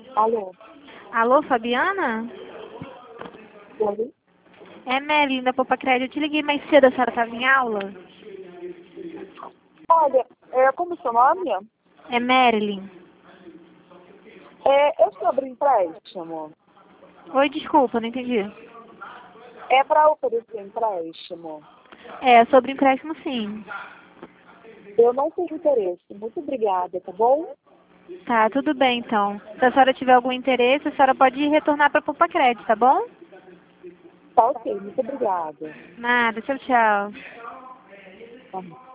Alô? Alô, Fabiana? Oi? É Marilyn da Poupa Crédito. Eu te liguei mais cedo, a senhora estava em aula? Olha, como é seu nome? É Marilyn. É sobre empréstimo. Oi, desculpa, não entendi. É para oferecer empréstimo. É, sobre empréstimo sim. Eu não tenho interesse. Muito obrigada, tá bom? Tá, tudo bem então. Se a senhora tiver algum interesse, a senhora pode retornar para a Poupa Crédito, tá bom? Tá ok, muito obrigada. Nada, tchau, tchau. Tá bom.